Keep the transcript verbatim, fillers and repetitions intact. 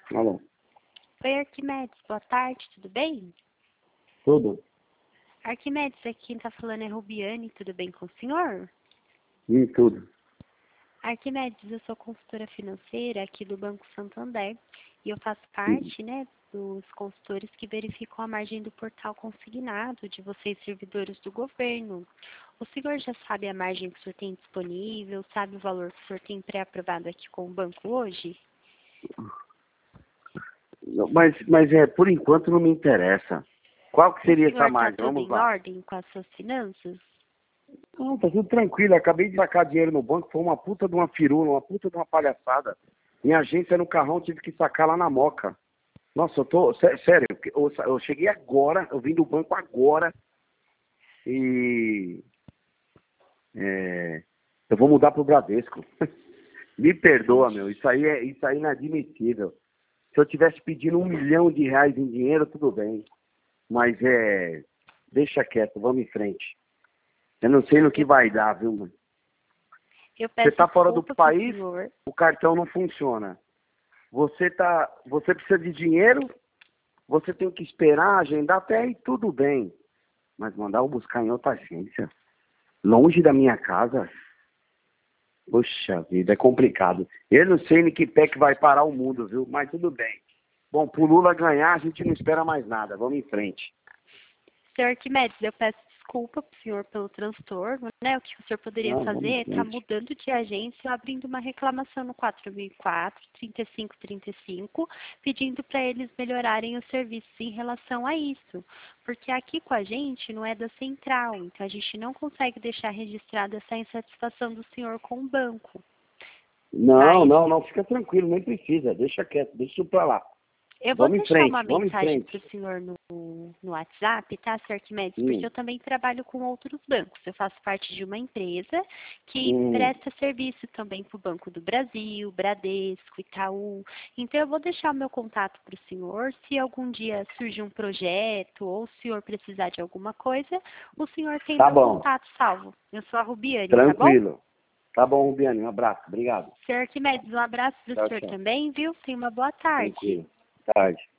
Alô? Oi, Arquimedes, boa tarde, tudo bem? Tudo? Arquimedes, aqui quem tá falando é Rubiane, tudo bem com o senhor? Sim, tudo. Arquimedes, eu sou consultora financeira aqui do Banco Santander e eu faço parte, né, dos consultores que verificam a margem do portal consignado de vocês, servidores do governo. O senhor já sabe a margem que o senhor tem disponível, sabe o valor que o senhor tem pré-aprovado aqui com o banco hoje? Mas, mas é, por enquanto não me interessa. Qual que seria O essa senhor está margem? tudo Vamos em lá. ordem com as suas finanças? Não, tá tudo tranquilo. Eu acabei de sacar dinheiro no banco, foi uma puta de uma firula, uma puta de uma palhaçada. Minha agência no carrão, tive que sacar lá na Moca. Nossa, eu tô, sé- sério, eu, eu cheguei agora, eu vim do banco agora e é, eu vou mudar pro Bradesco. Me perdoa, meu, isso aí é, isso aí é inadmissível. Se eu tivesse pedindo um milhão de reais em dinheiro, tudo bem. Mas é, deixa quieto, vamos em frente. Eu não sei no que vai dar, viu, mano? Eu Você peço tá fora do desculpa pro país, senhor. o cartão não funciona. Você tá, você precisa de dinheiro, você tem que esperar, agendar até aí, tudo bem. Mas mandar eu buscar em outra agência, longe da minha casa, poxa vida, é complicado. Eu não sei nem que pé que vai parar o mundo, viu? Mas tudo bem. Bom, pro Lula ganhar, a gente não espera mais nada. Vamos em frente. Senhor Arquimedes, eu peço desculpa pro senhor pelo transtorno, né? O que o senhor poderia Não, vamos fazer em é estar frente. mudando de agência, abrindo uma reclamação no quatro mil e quatro, trinta e cinco trinta e cinco, pedindo para eles melhorarem os serviços em relação a isso. Porque aqui com a gente não é da central, então a gente não consegue deixar registrada essa insatisfação do senhor com o banco. Não, Tá? não, não, fica tranquilo, nem precisa. Deixa quieto, deixa isso pra lá. Eu vou Vamos em deixar uma frente, vamos em mensagem para o frente. senhor no, no WhatsApp, tá, senhor Arquimedes? Porque Hum, eu também trabalho com outros bancos. Eu faço parte de uma empresa que hum, presta serviço também para o Banco do Brasil, Bradesco, Itaú. Então, eu vou deixar o meu contato para o senhor. Se algum dia surgir um projeto ou o senhor precisar de alguma coisa, o senhor tem tá meu bom, contato salvo. Eu sou a Rubiane, tá bom? tranquilo. Tá bom, Rubiane, um abraço, obrigado. senhor Arquimedes, um abraço para o Tchau, senhor tchau. também, viu? Tenha uma boa tarde. Tranquilo. Tarde.